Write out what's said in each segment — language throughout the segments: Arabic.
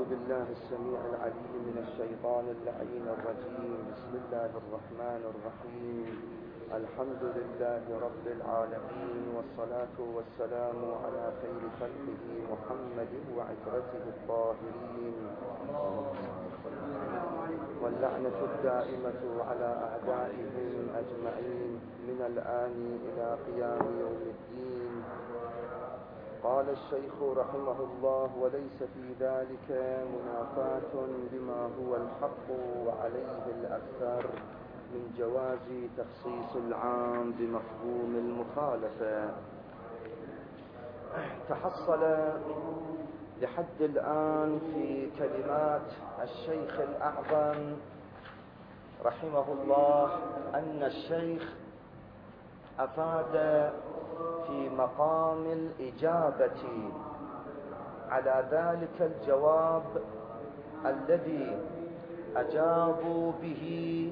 بالله السميع العليم من الشيطان اللعين الرجيم. بسم الله الرحمن الرحيم. الحمد لله رب العالمين، والصلاة والسلام على خير خلقه محمد وعترته الطاهرين، واللعنة الدائمة على أعدائهم أجمعين من الآن إلى قيام يوم الدين. قال الشيخ رحمه الله: وليس في ذلك منافاة لما هو الحق وعليه الأكثر من جواز تخصيص العام بمفهوم المخالفة. تحصل لحد الآن في كلمات الشيخ الأعظم رحمه الله أن الشيخ أفاد في مقام الإجابة على ذلك الجواب الذي أجابوا به،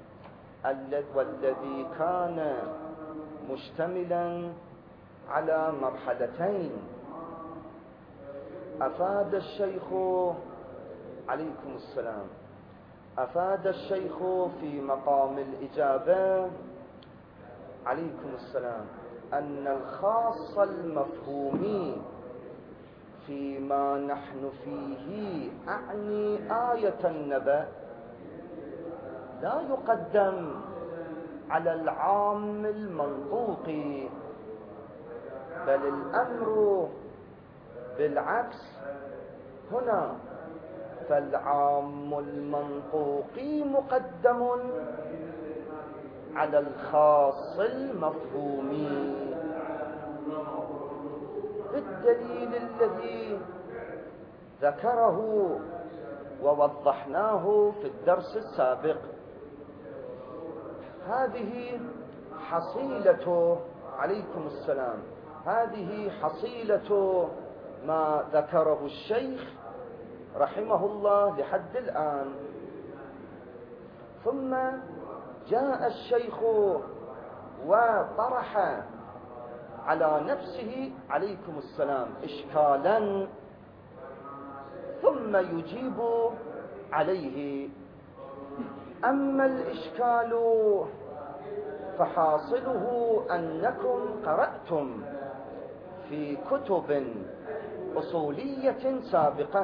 والذي كان مشتملا على مرحلتين. أفاد الشيخ عليكم السلام أفاد الشيخ في مقام الإجابة عليكم السلام أن الخاص المفهومي فيما نحن فيه، أعني آية النبأ، لا يقدم على العام المنطوقي، بل الأمر بالعكس هنا، فالعام المنطوقي مقدم على الخاص المفهومي بالدليل الذي ذكره ووضحناه في الدرس السابق. هذه حصيلة عليكم السلام هذه حصيلة ما ذكره الشيخ رحمه الله لحد الآن. ثم جاء الشيخ وطرح على نفسه عليكم السلام إشكالا، ثم يجيب عليه. أما الإشكال فحاصله أنكم قرأتم في كتب أصولية سابقة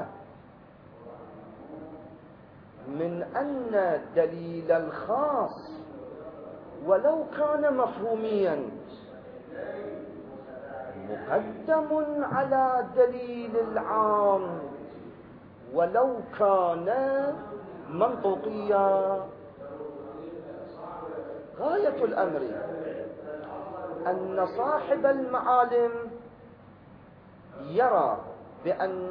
من أن دليل الخاص ولو كان مفهوميا مقدم على دليل العام ولو كان منطوقيا. غاية الأمر أن صاحب المعالم يرى بأن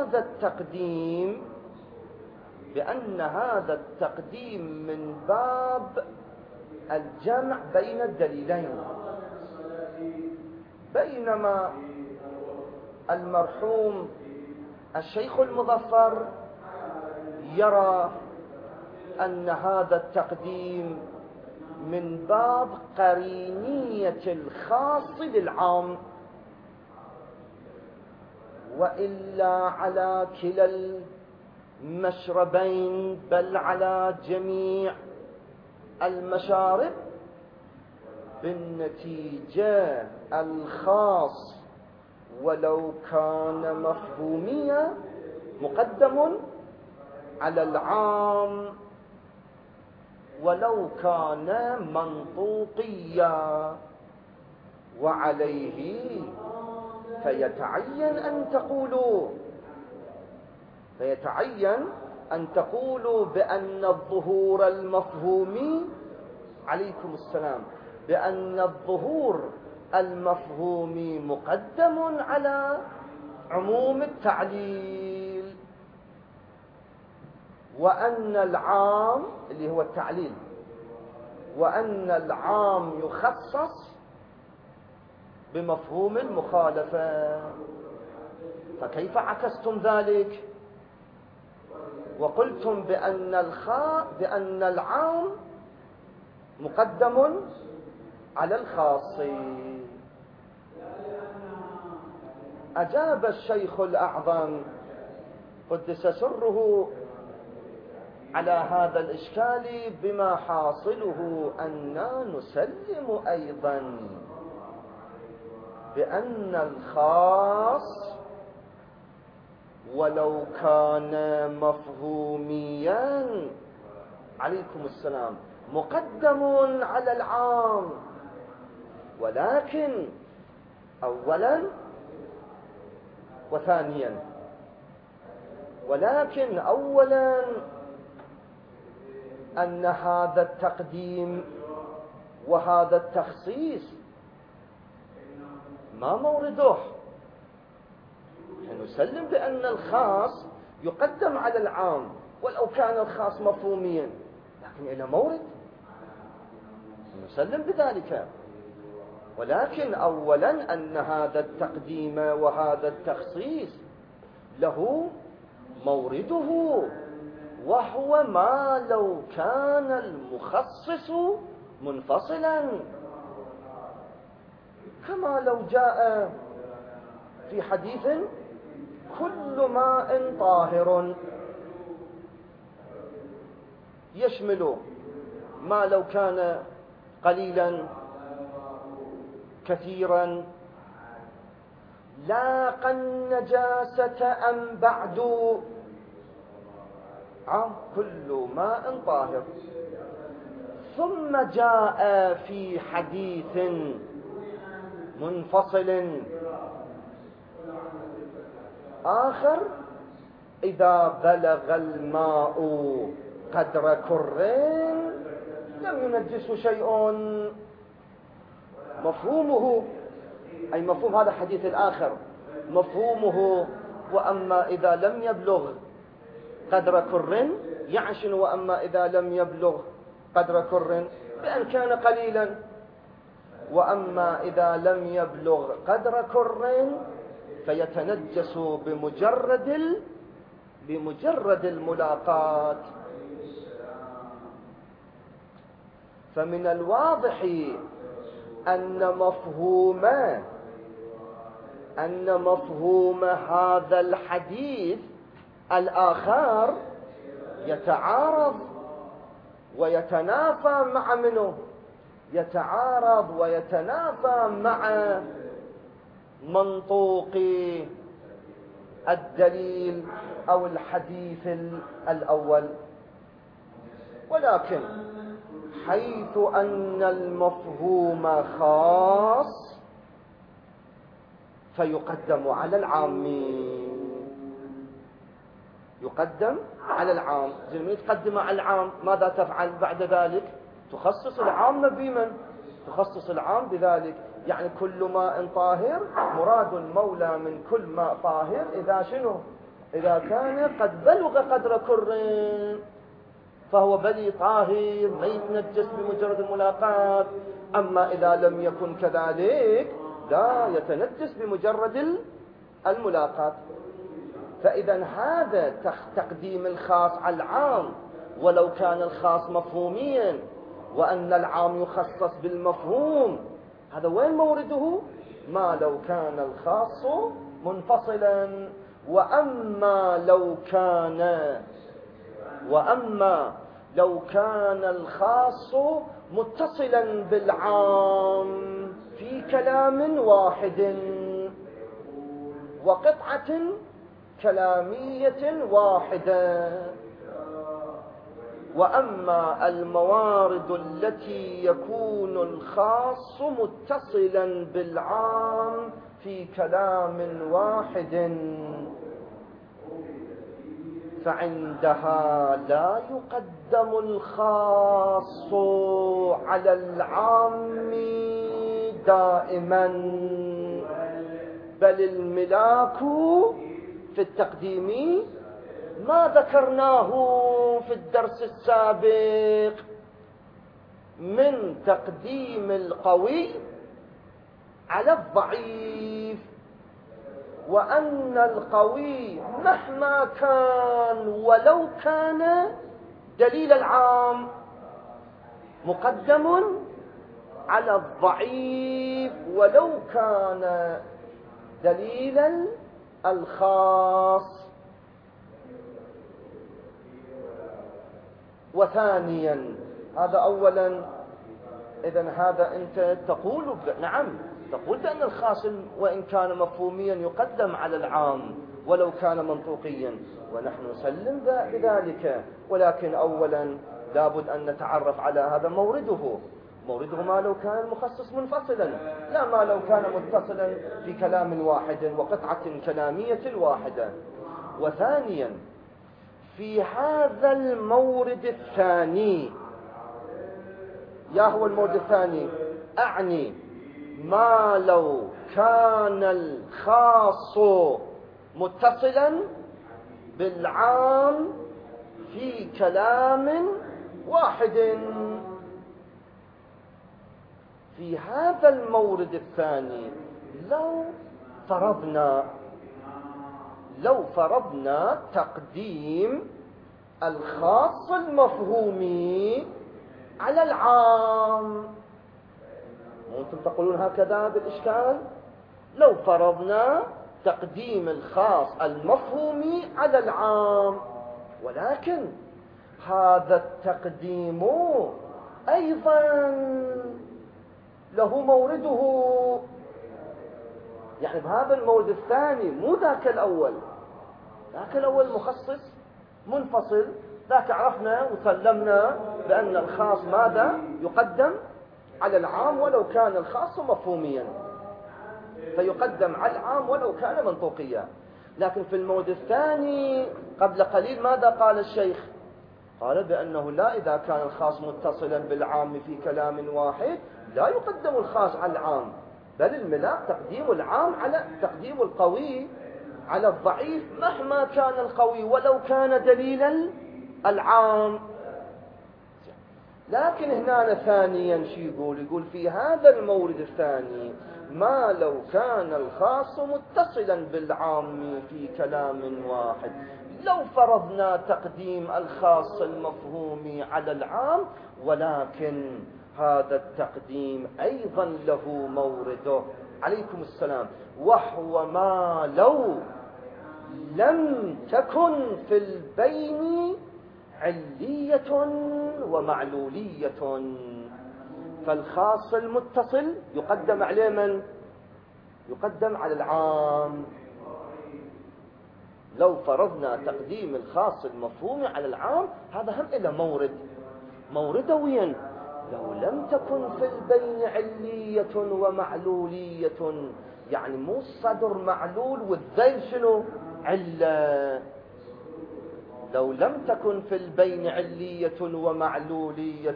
هذا التقديم من باب الجمع بين الدليلين، بينما المرحوم الشيخ المظفر يرى أن هذا التقديم من باب قرينية الخاص للعام، وإلا على كلا المشربين، بل على جميع المشارب، بالنتيجة الخاص ولو كان مفهوميا مقدم على العام ولو كان منطوقيا، وعليه فيتعين أن تقولوا بأن الظهور المفهومي عليكم السلام بأن الظهور المفهومي مقدم على عموم التعليل، وأن العام اللي هو التعليل، وأن العام يخصص بمفهوم المخالفة. فكيف عكستم ذلك وقلتم بأن العام مقدم على الخاص؟ أجاب الشيخ الأعظم قدس سره على هذا الإشكال بما حاصله أننا نسلم أيضا بأن الخاص ولو كان مفهوميا عليكم السلام مقدم على العام، ولكن أولا وثانيا، ولكن أولا أن هذا التقديم وهذا التخصيص ما مورده. نسلم بأن الخاص يقدم على العام ولو كان الخاص مفهوميا، لكن إلى مورد نسلم بذلك. ولكن أولا أن هذا التقديم وهذا التخصيص له مورده، وهو ما لو كان المخصص منفصلا، كما لو جاء في حديث كل ماء طاهر يشمل ما لو كان قليلا كثيرا لاقى النجاسة أم بعد كل ماء طاهر. ثم جاء في حديث منفصل آخر إذا بلغ الماء قدر كرين لم ينجسه شيء، مفهومه أي مفهوم هذا الحديث الآخر مفهومه وأما إذا لم يبلغ قدر كر يعشن، وأما إذا لم يبلغ قدر كر بأن كان قليلا، وأما إذا لم يبلغ قدر كر فيتنجس بمجرد الملاقات. فمن الواضح أن مفهوم هذا الحديث الآخر يتعارض ويتنافى مع منه، يتعارض ويتنافى مع منطوق الدليل أو الحديث الأول. ولكن حيث أن المفهوم خاص فيقدم على العام، يقدم على العام. من تقدم على العام ماذا تفعل بعد ذلك؟ تخصص العام بمن؟ تخصص العام بذلك، يعني كل ماء طاهر مراد المولى من كل ماء طاهر إذا شنو؟ إذا كان قد بلغ قدر كر فهو بلي طاهر ما يتنجس بمجرد الملاقات. أما إذا لم يكن كذلك لا يتنجس بمجرد الملاقات. فإذا هذا تقديم الخاص على العام ولو كان الخاص مفهوميا، وأن العام يخصص بالمفهوم، هذا وين مورده؟ ما لو كان الخاص منفصلا. وأما لو كان الخاص متصلا بالعام في كلام واحد وقطعة كلامية واحدة. وأما الموارد التي يكون الخاص متصلا بالعام في كلام واحد فعندها لا يقدم الخاص على العام دائما، بل الملاك في التقديم ما ذكرناه في الدرس السابق من تقديم القوي على الضعيف، وأن القوي مهما كان ولو كان دليل العام مقدم على الضعيف ولو كان دليل الخاص. وثانيا. هذا أولا. إذن هذا أنت تقول نعم، تقول بأن الخاص وإن كان مفهوميا يقدم على العام ولو كان منطوقيا، ونحن نسلم بذلك، ولكن أولا لابد أن نتعرف على هذا مورده ما لو كان المخصص منفصلا، لا ما لو كان متصلا في كلام واحد وقطعة كلامية واحدة. وثانيا في هذا المورد الثاني، يا هو المورد الثاني، أعني ما لو كان الخاص متصلا بالعام في كلام واحد. في هذا المورد الثاني لو فرضنا تقديم الخاص المفهومي على العام، وانتم تقولون هكذا بالإشكال، لو فرضنا تقديم الخاص المفهومي على العام، ولكن هذا التقديم أيضا له مورده، يعني بهذا المورد الثاني، مو ذاك الأول مخصص منفصل، ذاك عرفنا وسلمنا بأن الخاص ماذا يقدم على العام ولو كان الخاص مفهوميا، فيقدم على العام ولو كان منطوقيا. لكن في المورد الثاني قبل قليل ماذا قال الشيخ؟ قال بأنه لا، إذا كان الخاص متصلا بالعام في كلام واحد لا يقدم الخاص على العام، بل الملاك تقديم العام على تقديم القوي على الضعيف مهما كان القوي ولو كان دليلا العام. لكن هنا ثانيا شو يقول في هذا المورد الثاني ما لو كان الخاص متصلا بالعام في كلام واحد، لو فرضنا تقديم الخاص المفهوم على العام، ولكن هذا التقديم أيضا له مورده. عليكم السلام. وهو ما لو لم تكن في البين علية ومعلولية، فالخاص المتصل يقدم عليه من؟ يقدم على العام. لو فرضنا تقديم الخاص المفهوم على العام، هذا هم إلى موردويا. لو لم تكن في البين علية ومعلولية، يعني مو الصدر معلول والذيل شنو؟ علة. لو لم تكن في البين علية ومعلولية،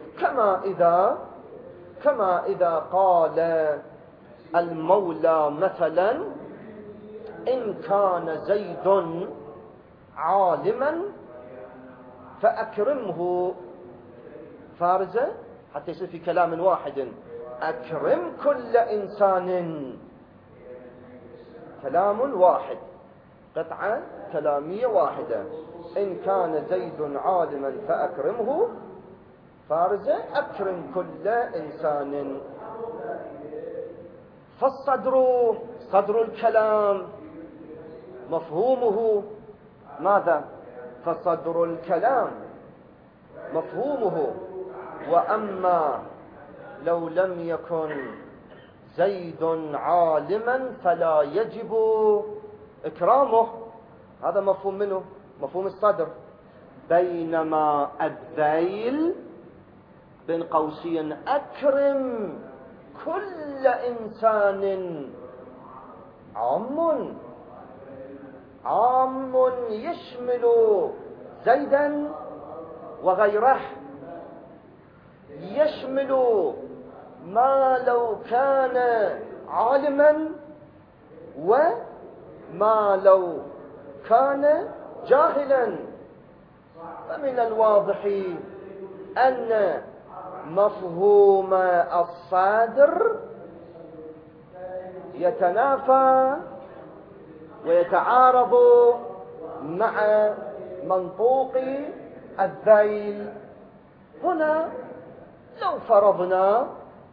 كما إذا قال المولى مثلا إن كان زيد عالما فأكرمه فارزة، حتى يصير في كلام واحد، أكرم كل إنسان، كلام واحد، قطعة كلامية واحدة. إن كان زيد عالما فأكرمه فارزة، أكرم كل إنسان. فالصدر، صدر الكلام مفهومه ماذا؟ فصدر الكلام مفهومه. وأما لو لم يكن زيد عالما فلا يجب إكرامه، هذا مفهوم منه، مفهوم الصدر. بينما الذيل بين قوسين أكرم كل إنسان عام يشمل زيدا وغيره، يشمل ما لو كان عالما وما لو كان جاهلا. فمن الواضح أن مفهوم الصادر يتنافى ويتعارض مع منطوق الذيل. هنا لو فرضنا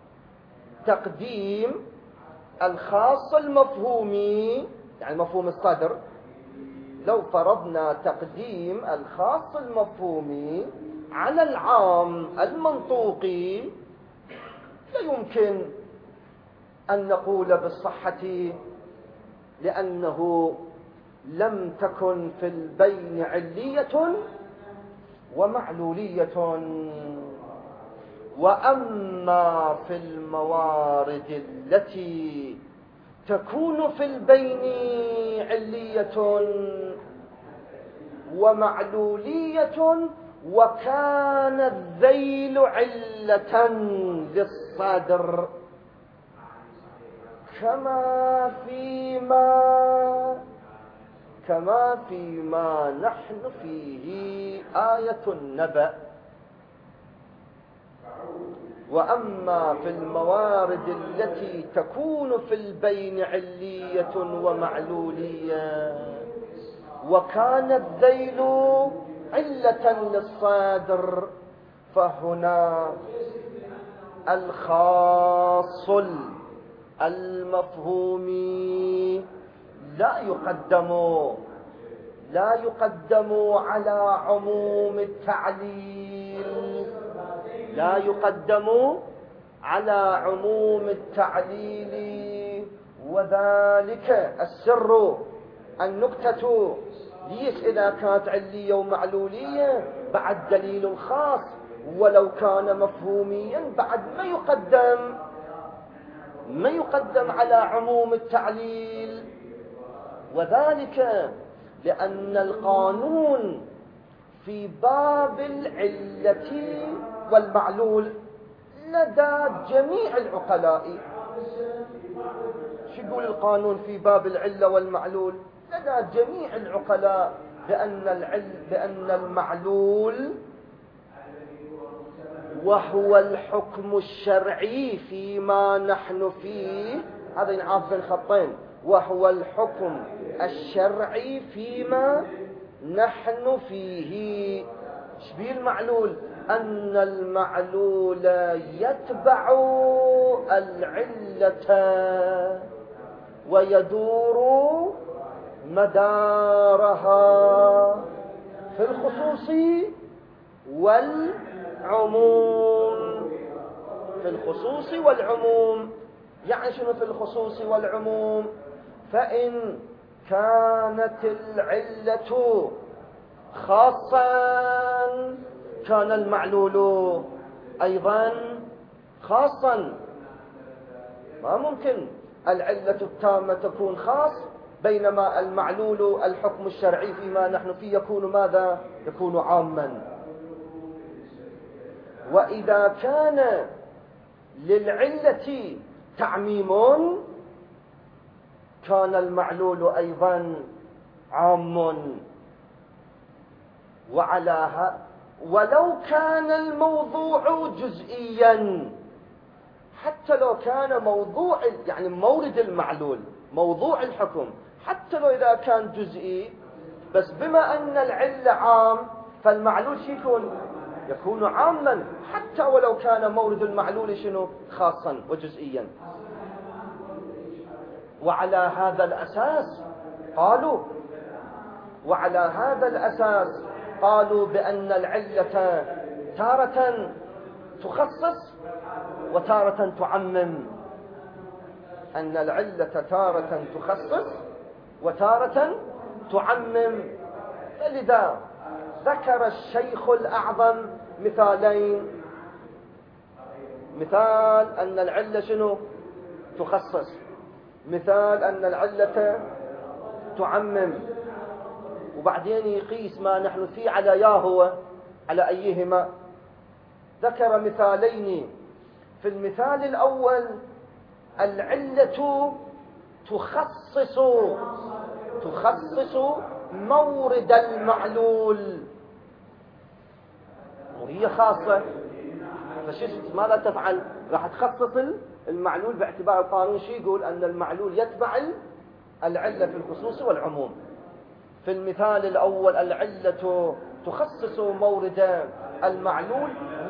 تقديم الخاص المفهومي، يعني مفهوم الصدر، لو فرضنا تقديم الخاص المفهومي على العام المنطوقي لا يمكن أن نقول بالصحة، لأنه لم تكن في البين علية ومعلولية. وأما في الموارد التي تكون في البين علية ومعلولية وكان الذيل علة للصدر، كما فيما نحن فيه آية النبأ. وأما في الموارد التي تكون في البين علية ومعلولية وكان الذيل علة للصدر، فهنا الخاص المفهوم لا يقدم على عموم التعليل، لا يقدم على عموم التعليل. وذلك السر النكتة ليش إذا كانت علية ومعلولية بعد دليل خاص، ولو كان مفهوميا بعد ما يقدم على عموم التعليل. وذلك لأن القانون في باب العلة والمعلول لدى جميع العقلاء. شو يقول القانون في باب العلة والمعلول؟ لدى جميع العقلاء بأن المعلول وهو الحكم الشرعي فيما نحن فيه، هذا ينعاف بين خطين، وهو الحكم الشرعي فيما نحن فيه. شبيه المعلول؟ أن المعلول يتبع العلة ويدور مدارها في الخصوص والعموم. في الخصوص والعموم يعني شنو في الخصوص والعموم؟ فإن كانت العلة خاصا كان المعلول أيضا خاصا. ما ممكن العلة التامة تكون خاص بينما المعلول الحكم الشرعي فيما نحن فيه يكون ماذا؟ يكون عاما. وإذا كان للعلة تعميم كان المعلول أيضا عام. ولو كان الموضوع جزئيا، حتى لو كان موضوع يعني مورد المعلول موضوع الحكم، حتى لو إذا كان جزئي، بس بما أن العلة عام فالمعلول يكون عاما حتى ولو كان مورد المعلول خاصا وجزئيا. وعلى هذا الأساس قالوا بأن العلة تارة تخصص وتارة تعمم، أن العلة تارة تخصص وتارة تعمم. فلذا ذكر الشيخ الأعظم مثالين: مثال أن العلة تخصص، مثال أن العلة تعمم، وبعدين يقيس ما نحن فيه على ياهو على أيهما. ذكر مثالين. في المثال الأول العلة تخصص مورد المعلول، وهي خاصة، ماذا تفعل؟ راح تخصص المعلول باعتبار القانون شو يقول؟ أن المعلول يتبع العلة في الخصوص والعموم. في المثال الأول العلة تخصص مورد المعلول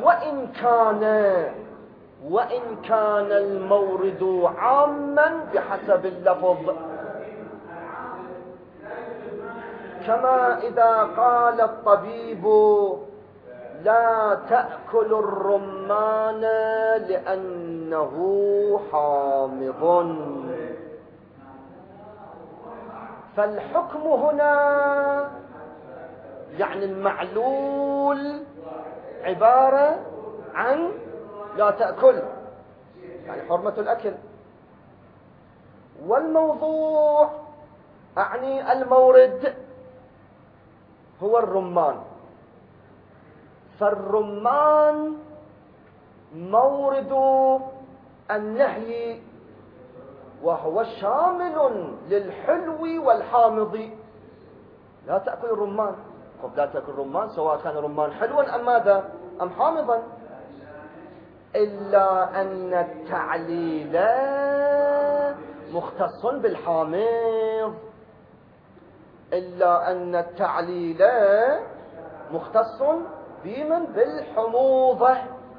وإن كان المورد عاما بحسب اللفظ، كما إذا قال الطبيب لا تأكل الرمان لأنه حامض. فالحكم هنا يعني المعلول عبارة عن لا تأكل، يعني حرمة الأكل، والموضوع أعني المورد هو الرمان. فالرمان مورد النهي، وهو شامل للحلو والحامض. لا تأكل الرمان، لا تأكل الرمان سواء كان الرمان حلوا أم ماذا أم حامضا، إلا أن التعليل مختص بالحامض، إلا أن التعليل مختص بمن بالحموضة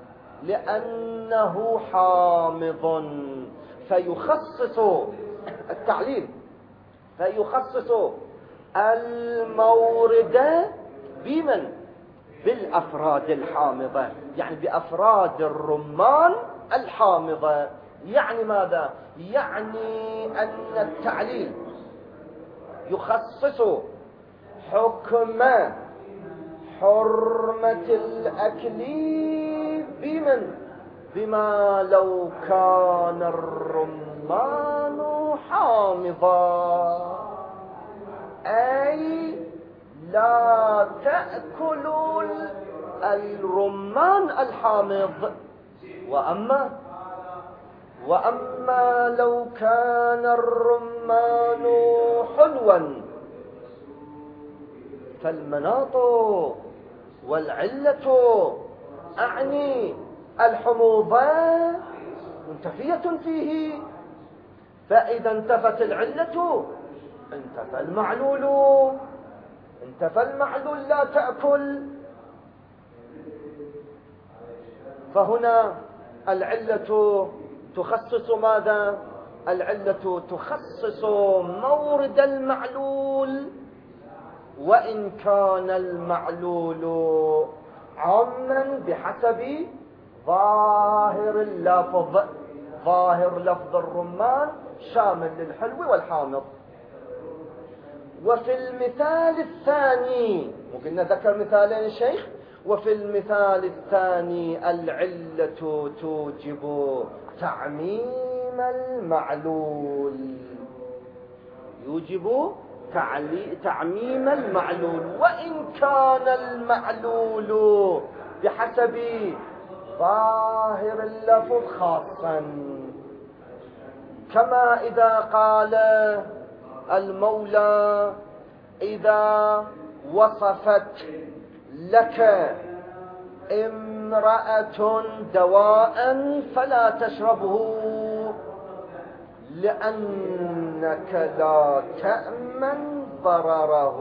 لأنه حامض، فيخصص التعليل، فيخصص المورد بمن بالأفراد الحامضة، يعني بأفراد الرمان الحامضة. يعني ماذا؟ يعني أن التعليل يخصص حكم حرمة الأكل بمن؟ بما لو كان الرمان حامضا، أي لا تأكلوا الرمان الحامض. وأما لو كان الرمان حلوا فالمناط والعلة أعني الحموضة منتفية فيه، فإذا انتفت العلة انتفى المعلول، انتفى المعلول لا تأكل. فهنا العلة تخصص ماذا؟ العلة تخصص مورد المعلول، وإن كان المعلول عاما بحسب ظاهر اللفظ. ظاهر لفظ الرمان شامل للحلو والحامض. وفي المثال الثاني، وقلنا ذكر مثالين الشيخ، وفي المثال الثاني العلة توجب تعميم المعلول، يوجب تعميم المعلول، وإن كان المعلول بحسب ظاهر اللفظ خاصا، كما إذا قال المولى إذا وصفت لك امرأة دواء فلا تشربه لأنك لا تأمن ضرره،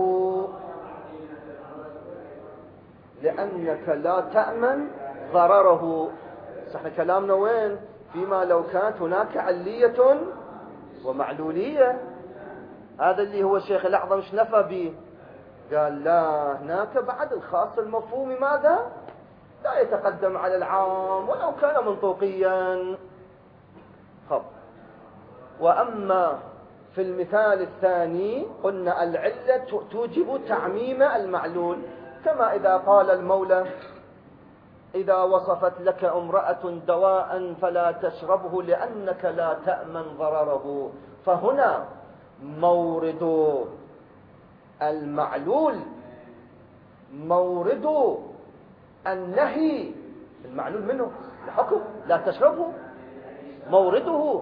لأنك لا تأمن ضرره. صح كلامنا وين؟ فيما لو كانت هناك علية ومعلولية. هذا اللي هو الشيخ الأعظم ايش نفى به؟ قال لا، هناك بعد الخاص المفهوم ماذا؟ لا يتقدم على العام ولو كان منطوقيا. خب. وأما في المثال الثاني قلنا العلة توجب تعميم المعلول، كما إذا قال المولى إذا وصفت لك امرأة دواء فلا تشربه لأنك لا تأمن ضرره. فهنا مورد المعلول مورد النهي، المعلول منه الحكم لا تشربه، مورده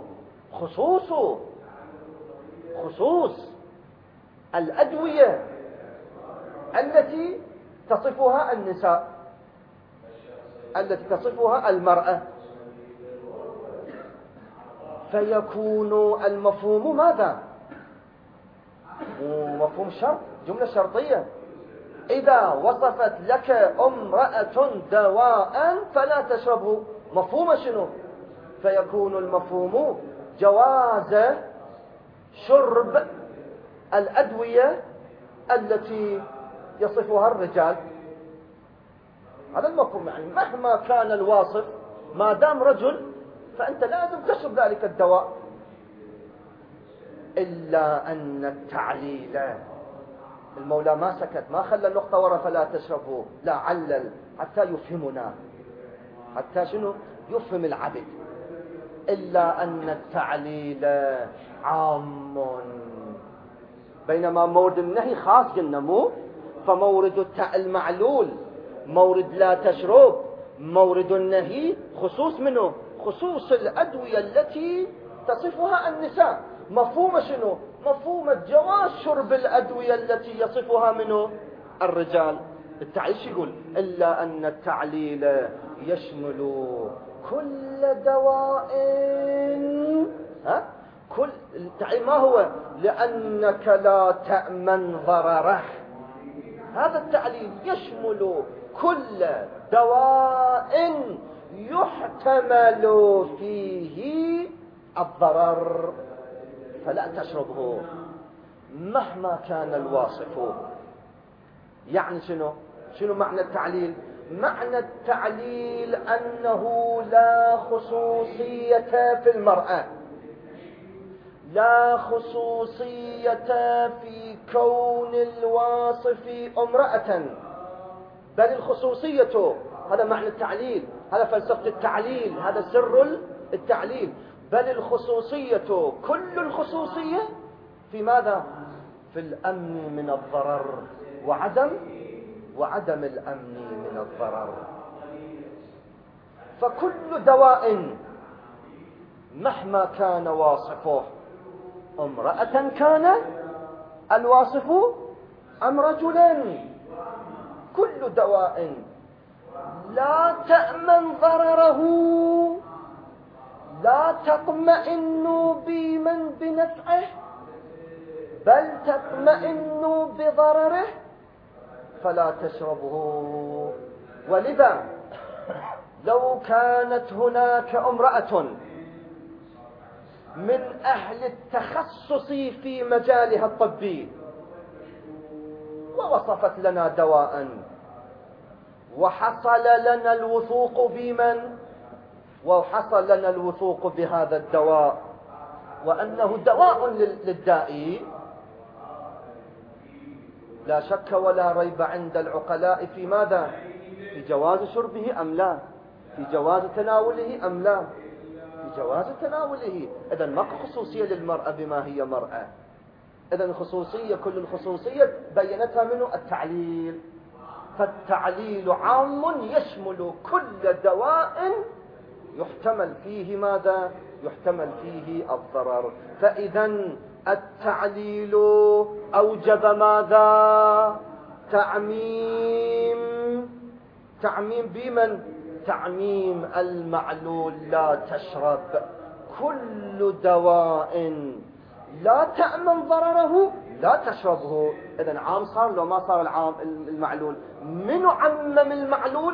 خصوص الأدوية التي تصفها النساء، التي تصفها المرأة، فيكون المفهوم ماذا؟ مفهوم شرط، جملة شرطية. إذا وصفت لك امرأة دواء فلا تشربه، مفهوم شنو؟ فيكون المفهوم جواز شرب الأدوية التي يصفها الرجال. هذا المفهوم. يعني مهما كان الواصف ما دام رجل فأنت لازم تشرب ذلك الدواء. إلا أن التعليل، المولى ما سكت، ما خلى النقطة ورا فلا تشربوا، لا علل حتى يفهمنا، حتى شنو يفهم العبد. إلا أن التعليل عام، بينما مورد النهي خاص قلنا مو. فمورد المعلول مورد لا تشرب، مورد النهي خصوص منه، خصوص الأدوية التي تصفها النساء. مفهوم شنو؟ مفهوم جواز شرب الأدوية التي يصفها منه الرجال. التعليل يقول إلا أن التعليل يشمل كل دواء. كل التعليل ما هو؟ لأنك لا تأمن ضرره. هذا التعليل يشمل كل دواء يحتمل فيه الضرر فلا تشربه مهما كان الواصف. يعني شنو معنى التعليل؟ معنى التعليل أنه لا خصوصية في المرأة، لا خصوصية في كون الواصف امرأة، بل الخصوصية، هذا معنى التعليل، هذا فلسفة التعليل، هذا سر التعليل. بل الخصوصية، كل الخصوصية في ماذا؟ في الأمن من الضرر وعدم الأمن من الضرر. فكل دواء مهما كان واصفه امرأة كان الواصف أم رجلا، كل دواء لا تأمن ضرره، لا تطمئن بمن بنفعه، بل تطمئن بضرره فلا تشربه. ولذا لو كانت هناك امرأة من أهل التخصص في مجالها الطبي ووصفت لنا دواء وحصل لنا الوثوق بمن، وحصل لنا الوثوق بهذا الدواء وأنه دواء للداء، لا شك ولا ريب عند العقلاء في ماذا؟ في جواز شربه أم لا؟ في جواز تناوله أم لا؟ في جواز تناوله. إذن ما خصوصية للمرأة بما هي مرأة. إذن خصوصية، كل الخصوصية بينتها منه التعليل. فالتعليل عام يشمل كل دواء يحتمل فيه ماذا؟ يحتمل فيه الضرر. فإذا التعليل أوجب ماذا؟ تعميم بمن؟ تعميم المعلول، لا تشرب. كل دواء لا تأمن ضرره لا تشربه. إذن عام صار لو ما صار العام المعلول؟ من عمم المعلول؟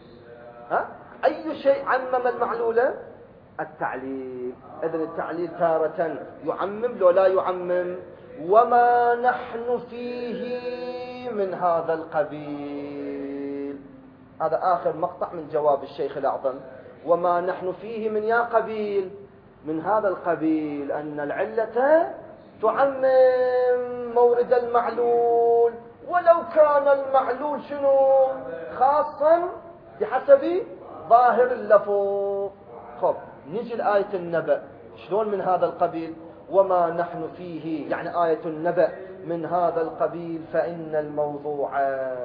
أي شيء عمم المعلول؟ التعليل. إذن التعليل تارة يعمم لو لا يعمم. وما نحن فيه من هذا القبيل. هذا آخر مقطع من جواب الشيخ الأعظم. وما نحن فيه من يا قبيل، من هذا القبيل أن العلة تعمم مورد المعلول، ولو كان المعلول شنو؟ خاصا بحسب ظاهر اللفظ. خب نجي لآية النبأ، شلون من هذا القبيل؟ وما نحن فيه يعني آية النبأ من هذا القبيل، فإن الموضوع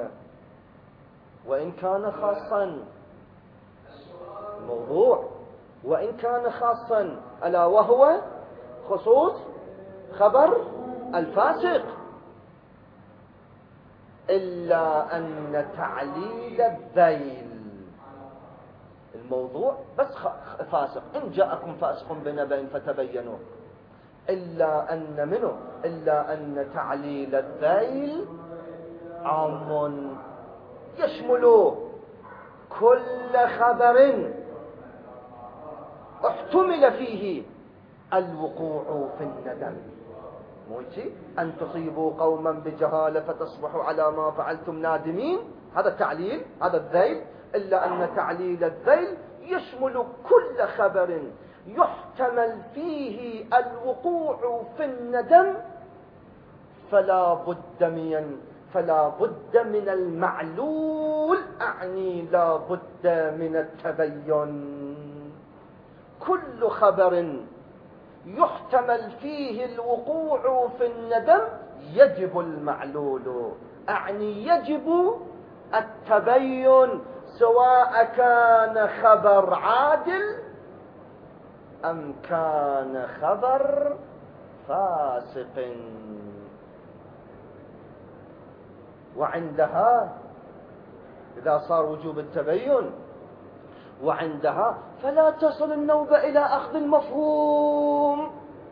وإن كان خاصا، الموضوع وإن كان خاصا، ألا وهو خصوص خبر الفاسق، إلا أن تعليل الذيل، الموضوع بس فاسق، إن جاءكم فاسق بنبأ فتبينوا، إلا أن منه، إلا أن تعليل الذيل عام يشمل كل خبر احتمل فيه الوقوع في الندم. موجي أن تصيبوا قوما بجهالة فتصبحوا على ما فعلتم نادمين، هذا التعليل، هذا الذيل. إلا أن تعليل الذيل يشمل كل خبر يحتمل فيه الوقوع في الندم فلا بد من المعلول، أعني لا بد من التبين. كل خبر يحتمل فيه الوقوع في الندم يجب المعلول، أعني يجب التبين، سواء كان خبر عادل أم كان خبر فاسق. وعندها إذا صار وجوب التبين وعندها فلا تصل النوبة إلى أخذ المفهوم،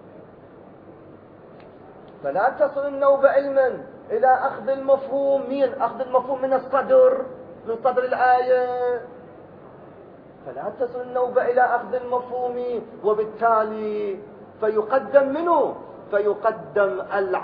فلا تصل النوبة علما إلى أخذ المفهوم. مين أخذ المفهوم؟ من الصدر، من صدر الآية. فلا تصل النوبة إلى أخذ المفهوم، وبالتالي فيقدم منه، فيقدم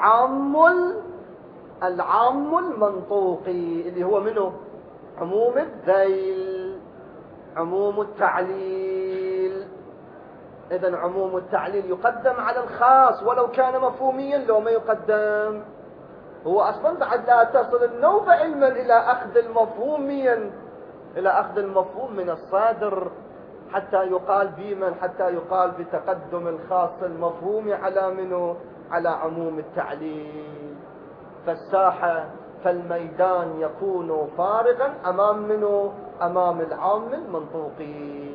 العام المنطوقي اللي هو منه عموم الذيل، عموم التعليل. إذن عموم التعليل يقدم على الخاص ولو كان مفهوميا، لو ما يقدم هو أصلا بعد لا تصل النوبة علما إلى أخذ المفهوميا، إلى أخذ المفهوم من الصادر، حتى يقال بمن، حتى يقال بتقدم الخاص المفهوم على منه، على عموم التعليل. فالساحة فالميدان يكون فارغا أمام منه، أمام العام المنطوقي.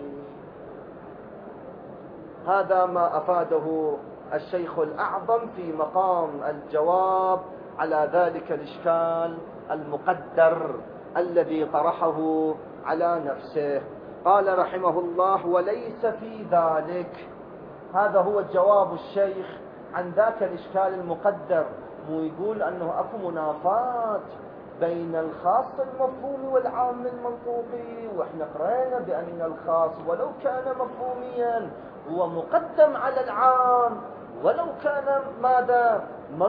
هذا ما أفاده الشيخ الأعظم في مقام الجواب على ذلك الإشكال المقدر الذي طرحه على نفسه. قال رحمه الله: وليس في ذلك. هذا هو جواب الشيخ عن ذاك الإشكال المقدر. مو يقول أنه أكو منافاة بين الخاص المفهومي والعام المنطوقي، وإحنا قرأنا بأن الخاص ولو كان مفهوميا هو مقدم على العام ولو كان ماذا؟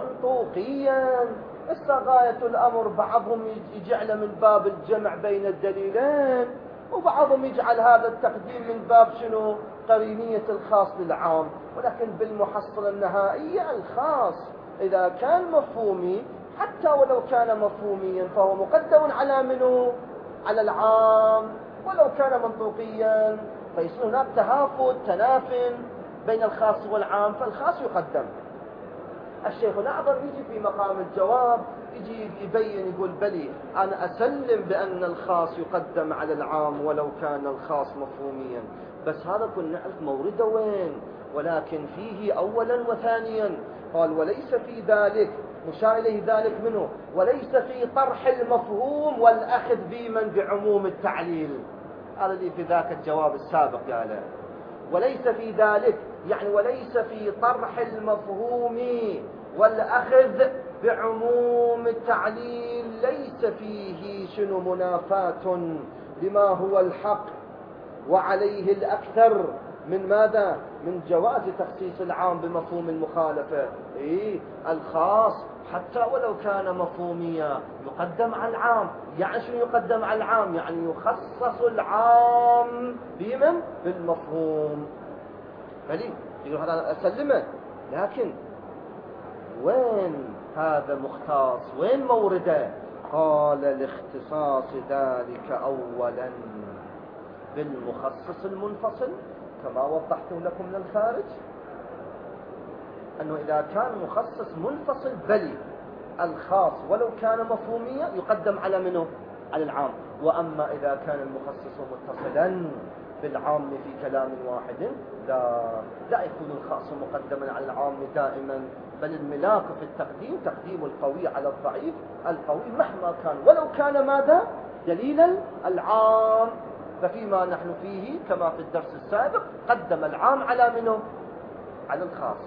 منطوقيا. غاية الأمر بعضهم يجعل من باب الجمع بين الدليلين، وبعضهم يجعل هذا التقديم من باب شنو؟ قرينية الخاص للعام. ولكن بالمحصلة النهائية الخاص إذا كان مفهومي حتى ولو كان مفهوميا فهو مقدم على منه؟ على العام. ولو كان منطوقيا فيصير هناك تهافت تناف بين الخاص والعام، فالخاص يقدم. الشيخ الأعظم يجي في مقام الجواب يجي يبين، يقول بلي أنا أسلم بأن الخاص يقدم على العام ولو كان الخاص مفهوميا، بس هذا كنا نعرف مورده وين، ولكن فيه أولا وثانيا. قال: وليس في ذلك، مشار إليه ذلك منه، وليس في طرح المفهوم والأخذ بمن بعموم التعليل. هذا اللي في ذاك الجواب السابق قاله. وليس في ذلك يعني وليس في طرح المفهوم والأخذ بعموم التعليل، ليس فيه شنو؟ منافاة لما هو الحق، وعليه الأكثر من ماذا؟ من جواز تخصيص العام بمفهوم المخالفة. الخاص حتى ولو كان مفهوميا يقدم على العام. يعني شنو يقدم على العام؟ يعني يخصص العام بمن؟ بالمفهوم. فلي يقول هذا أسلمه، لكن وين هذا مختص؟ وين مورده؟ قال: لاختصاص ذلك أولا بالمخصص المنفصل، كما وضحت لكم من الخارج أنه إذا كان مخصص منفصل بلي الخاص ولو كان مفهوميا يقدم على منه؟ على العام. وأما إذا كان المخصص متصلا بالعام في كلام واحد لا يكون الخاص مقدما على العام دائما، بل الملاك في التقديم تقديم القوي على الضعيف، القوي مهما كان ولو كان ماذا؟ دليلا العام. ففيما نحن فيه كما في الدرس السابق قدم العام على منه؟ على الخاص.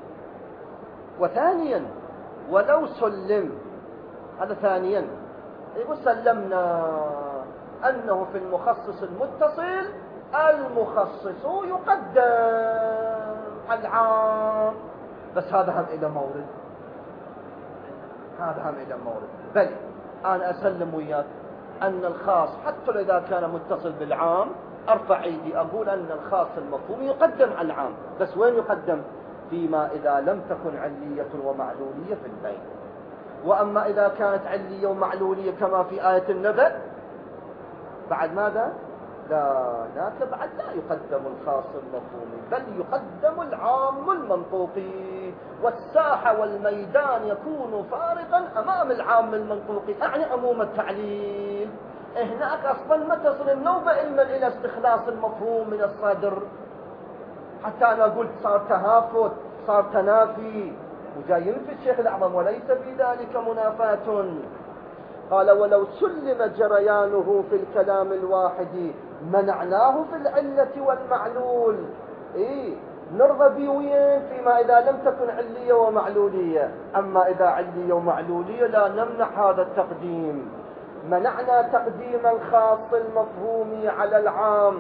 وثانيا ولو سلم، هذا ثانيا، يقول سلمنا أنه في المخصص المتصل المخصص يقدم على العام، بس هذا هم إلى مورد، هذا هم إلى مورد. بل أنا أسلم وياك أن الخاص حتى إذا كان متصل بالعام أرفع أيدي أقول أن الخاص المفهوم يقدم على العام، بس وين يقدم؟ فيما إذا لم تكن علية ومعلولية في البين. وأما إذا كانت علية ومعلولية كما في آية النبأ بعد ماذا؟ لا بعد لا يقدم الخاص المفهومي، بل يقدم العام المنطوقي، والساحة والميدان يكون فارغا أمام العام المنطوقي، أعني عموم التعليل. هناك أصلا ما تصل النوبة علما إلى استخلاص المفهوم من الصدر، حتى أنا قلت صار تهافت، صار تنافي، وجايين في الشيخ الأعظم وليس في ذلك منافاة. قال ولو سلم جريانه في الكلام الواحد منعناه في العلة والمعلول. نرضى بوين فيما إذا لم تكن علية ومعلولية، أما إذا علية ومعلولية لا نمنع هذا التقديم. منعنا تقديم الخاص المفهوم على العام،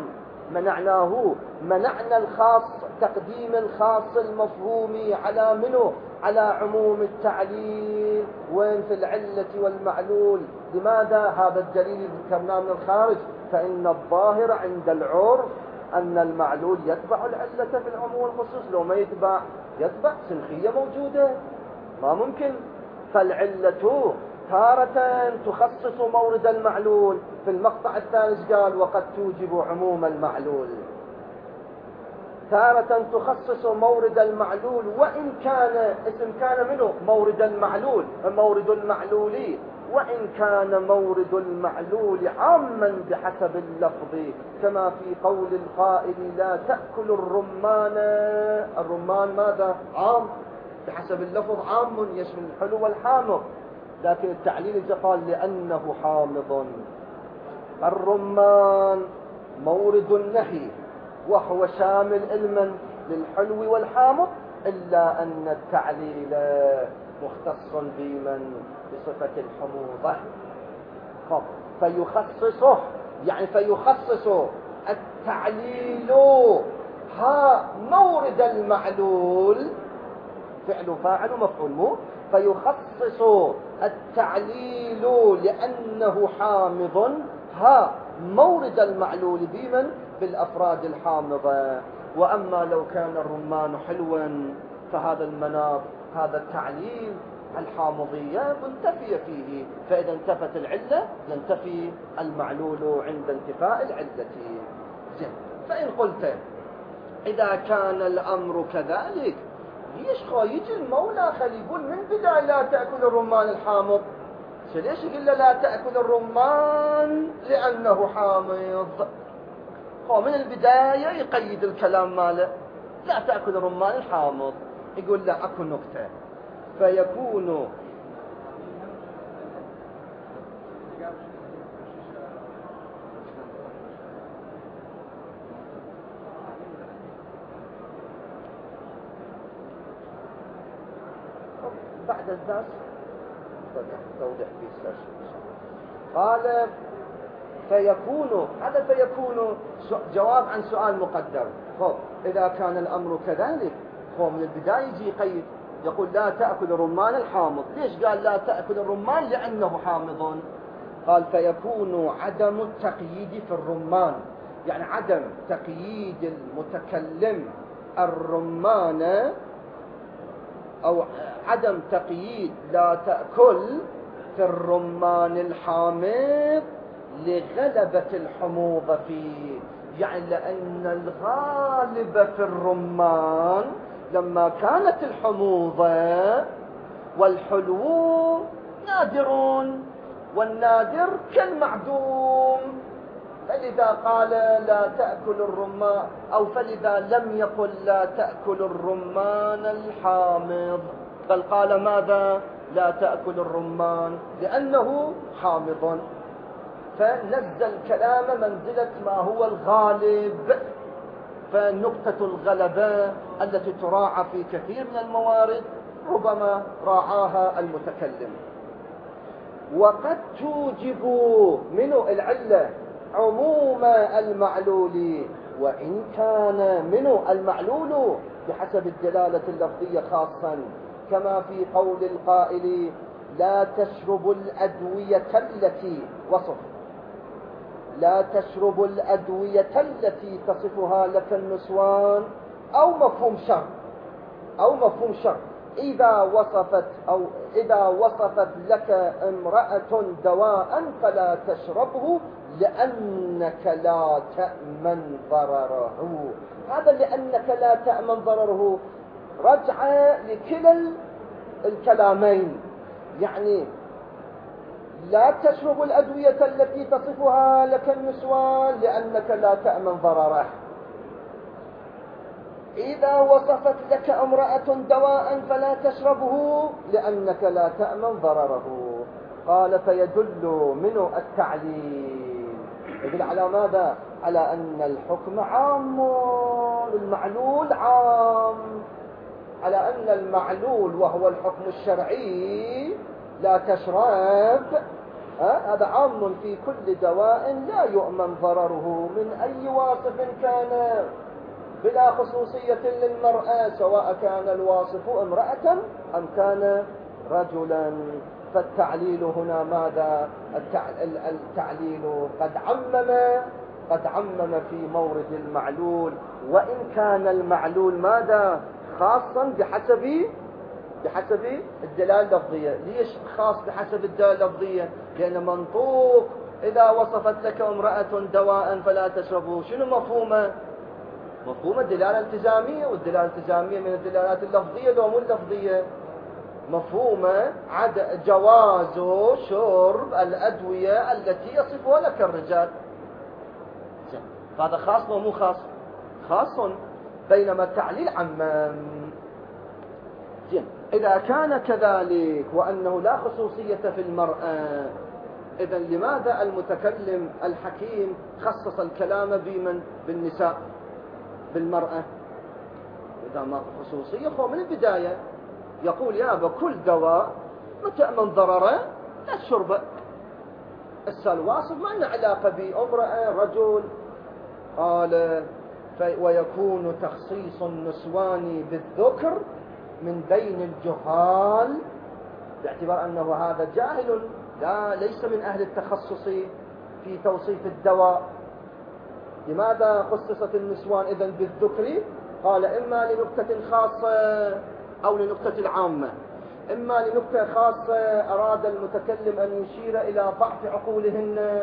منعنا الخاص تقديم الخاص المفهوم على منه؟ على عموم التعليل، وين في العلة والمعلول. لماذا؟ هذا الدليل ذكرناه من الخارج، فإن الظاهر عند العرف أن المعلول يتبع العلة في العموم والخصوص، لو ما يتبع سنخية موجودة ما ممكن. فالعلة تارة تخصص مورد المعلول، في المقطع الثالث قال وقد توجب عموم المعلول. تارة تخصص مورد المعلول، وإن كان اسم كان منه مورد المعلول مورد المعلولي، وإن كان مورد المعلول عاما بحسب اللفظ، كما في قول القائل لا تأكل الرمان ماذا؟ عام بحسب اللفظ، عام يشمل الحلو والحامض، لكن التعليل إذا قال لأنه حامض. الرمان مورد النهي وهو شامل علما للحلو والحامض، إلا أن التعليل مختص بصفة الحموضة، فيخصص التعليل مورد المعلول، فعل فاعل ومفعول مو، فيخصص التعليل لأنه حامض مورد المعلول بمن؟ بالأفراد الحامضة. وأما لو كان الرمان حلوا فهذا المناط، هذا التعليل الحامضية منتفية فيه، فإذا انتفت العلة ينتفي المعلول عند انتفاء العلة. فإن قلت إذا كان الأمر كذلك، ليش يجي المولى يقول من بداية لا تأكل الرمان الحامض؟ ليش يقول لا تأكل الرمان لأنه حامض؟ هو من البداية يقيد الكلام ماله لا تأكل الرمان الحامض، يقول لا أكل نكتة، فيكون بعد الدرس توضح في الساشة. قال فيكون، هذا فيكون جواب عن سؤال مقدر. إذا كان الأمر كذلك، من البداية يجي قيد يقول لا تأكل الرمان الحامض. ليش قال لا تأكل الرمان؟ لأنه حامض. قال فيكون عدم التقييد في الرمان، يعني عدم تقييد المتكلم الرمان، أو عدم تقييد لا تأكل في الرمان الحامض لغلبة الحموضة فيه، يعني لأن الغالب في الرمان لما كانت الحموضة والحلو نادرون، والنادر كالمعدوم، فلذا قال لا تأكل الرمان، أو فلذا لم يقل لا تأكل الرمان الحامض، بل قال ماذا؟ لا تأكل الرمان لأنه حامض، فنزل الكلام منزلة ما هو الغالب. فنقطة الغلبة التي تراعى في كثير من الموارد ربما راعاها المتكلم. وقد توجب منه العلة عموم المعلول، وإن كان منه المعلول بحسب الدلالة اللفظية خاصا، كما في قول القائل لا تشرب الأدوية التي وصف لا تشرب الأدوية التي تصفها لك النسوان، أو مفهوم شر إذا وصفت لك امرأة دواء فلا تشربه لأنك لا تأمن ضرره. هذا لأنك لا تأمن ضرره رجع لكلا الكلامين، يعني لا تشرب الأدوية التي تصفها لك النسوان لأنك لا تأمن ضرره. إذا وصفت لك امرأة دواء فلا تشربه لأنك لا تأمن ضرره. قال فيدل منه التعليل، يدل على ماذا؟ على أن الحكم عام، المعلول عام، على أن المعلول وهو الحكم الشرعي لا تشرب هذا عام في كل دواء لا يؤمن ضرره من أي واصف كان، بلا خصوصية للمرأة، سواء كان الواصف امرأة أم كان رجلا. فالتعليل هنا ماذا؟ التعليل قد عمم في مورد المعلول، وإن كان المعلول ماذا؟ خاصا بحسب الدلالة اللفظية. ليش خاص بحسب الدلالة اللفظية؟ لأن منطوق إذا وصفت لك امرأة دواء فلا تشربه، شنو مفهومه؟ مفهوم الدلالة الالتزامية، والدلالة الالتزامية من الدلالات اللفظية لو مو اللفظية. مفهومه جواز شرب الأدوية التي يصفها لك الرجال. هذا خاص ومو خاص؟ خاص، بينما التعليل عمم. إذا كان كذلك وأنه لا خصوصية في المرأة، إذن لماذا المتكلم الحكيم خصص الكلام بالنساء بالمرأة؟ إذا ما خصوصية فهو من البداية يقول يابا كل دواء ما تأمن ضرره لا تشربه. الواصف ما له علاقة بامرأة رجل. قال ويكون تخصيص النسوان بالذكر من بين الجهال، باعتبار أنه هذا جاهل ليس من أهل التخصص في توصيف الدواء. لماذا خصصت النسوان إذن بالذكر؟ قال إما لنكتة خاصة أو لنكتة عامة. إما لنكتة خاصة أراد المتكلم أن يشير إلى ضعف عقولهن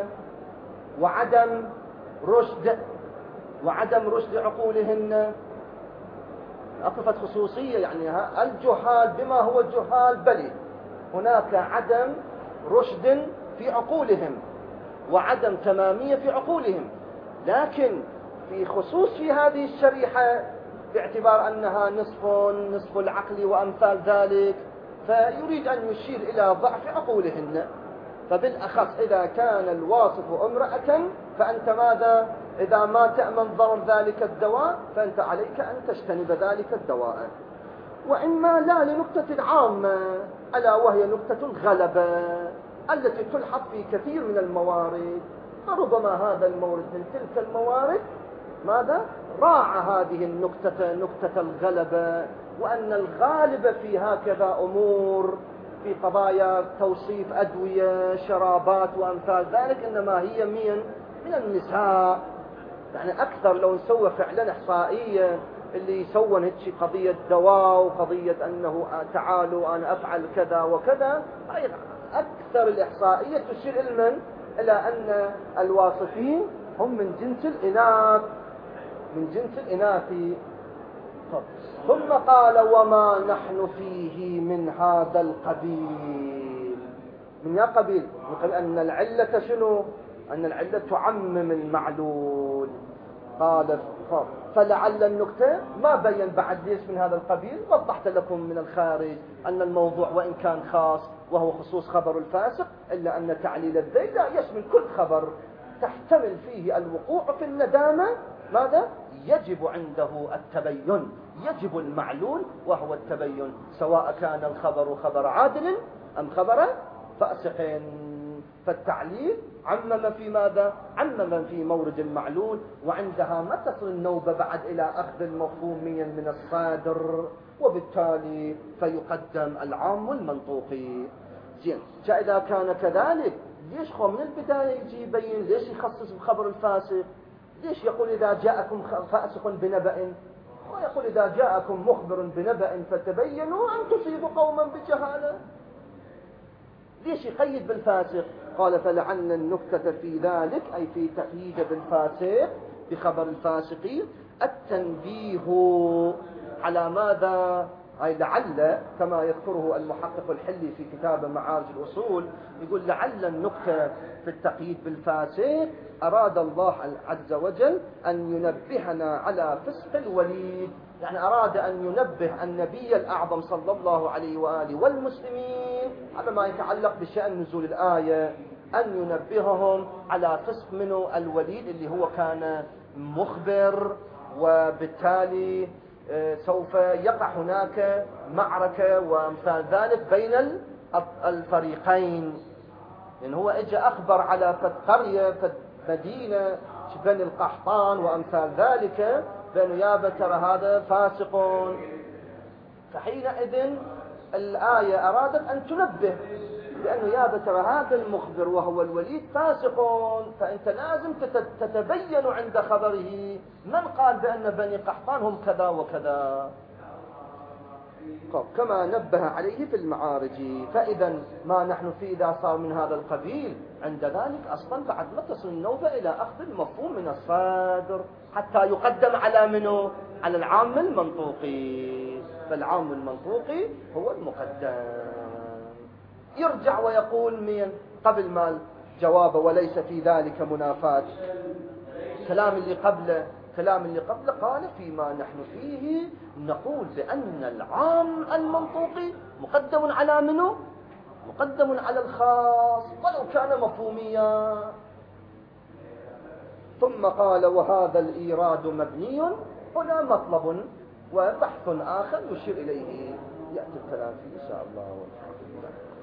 وعدم رشد عقولهن. أطفت خصوصية، يعني الجهال بما هو الجهال، بل هناك عدم رشد في عقولهم وعدم تمامية في عقولهم، لكن في خصوص في هذه الشريحة باعتبار أنها نصف العقل وأمثال ذلك، فيريد أن يشير إلى ضعف عقولهن. فبالأخص إذا كان الواصف امرأة فأنت ماذا؟ إذا ما تأمن ضرر ذلك الدواء فأنت عليك أن تجتنب ذلك الدواء. وإما لا لنكتة العامة، ألا وهي نكتة الغلبة التي تلحق في كثير من الموارد، فربما هذا المورد من تلك الموارد ماذا؟ راعى هذه النكتة، نكتة الغلبة، وأن الغالب في هكذا أمور في قضايا توصيف أدوية شرابات وأمثال ذلك إنما هي من النساء. يعني أكثر لو نسوى فعلا إحصائية اللي يسوون هيك قضية دواء وقضية أنه تعالوا أنا أفعل كذا وكذا، أكثر الإحصائية تشير إلى أن الواصفين هم من جنس الإناث. ثم قال وما نحن فيه من هذا القبيل. من يا قبيل؟ نقول أن العلة شنو؟ أن العلة تعمم المعلول. قال فلعل النكتة ما بين بعد ليش من هذا القبيل. وضحت لكم من الخارج أن الموضوع وإن كان خاص وهو خصوص خبر الفاسق، إلا أن تعليل الذيل لا يشمل كل خبر تحتمل فيه الوقوع في الندامة. ماذا؟ يجب عنده التبين، يجب المعلول وهو التبين، سواء كان الخبر خبر عادل أم خبر فاسق. فالتعليل عمم في ماذا؟ عمم في مورد المعلول، وعندها ما تصل النوبة بعد إلى أخذ المفهومي من الصادر، وبالتالي فيقدم العام المنطوقي. إذا كان كذلك ليش من البداية يجي يبين؟ ليش يخصص بخبر الفاسق؟ ليش يقول إذا جاءكم فاسق بنبأ، ويقول إذا جاءكم مخبر بنبأ فتبينوا أن تصيبوا قوما بجهالة؟ ليش يقيد بالفاسق؟ قال فلعل النكتة في ذلك، أي في تقييد بالفاسق بخبر الفاسقين، التنبيه على ماذا؟ أي لعل، كما يذكره المحقق الحلي في كتاب معارج الأصول، يقول لعل النكتة في التقييد بالفاسق أراد الله عز وجل أن ينبهنا على فسق الوليد، يعني أراد أن ينبه النبي الأعظم صلى الله عليه وآله والمسلمين على ما يتعلق بشأن نزول الآية، أن ينبههم على فسق منه الوليد اللي هو كان مخبر، وبالتالي سوف يقع هناك معركة وامثال ذلك بين الفريقين. لأن هو اجى أخبر على قرية مدينة بني القحطان وامثال ذلك، بأنه يا ترى هذا فاسق، فحينئذ الآية أرادت أن تنبه بأنه يا ترى هذا المخبر وهو الوليد فاسق، فأنت لازم تتبين عند خبره من قال بأن بني قحطان هم كذا وكذا، كما نبه عليه في المعارج. فإذا ما نحن فيه إذا صار من هذا القبيل، عند ذلك أصلا بعد ما تصل النوبة إلى أخذ المفهوم من الصادر حتى يقدم على منه، على العام المنطوقي، فالعام المنطوقي هو المقدم. يرجع ويقول من قبل ما جوابه وليس في ذلك منافاة، كلام اللي قبله قال فيما نحن فيه نقول بأن العام المنطوقي مقدم على منه، مقدم على الخاص ولو كان مفهوميا. ثم قال وهذا الإيراد مبني، هنا مطلب وبحث آخر يشير إليه يأتي الكلام فيه إن شاء الله والحمد لله.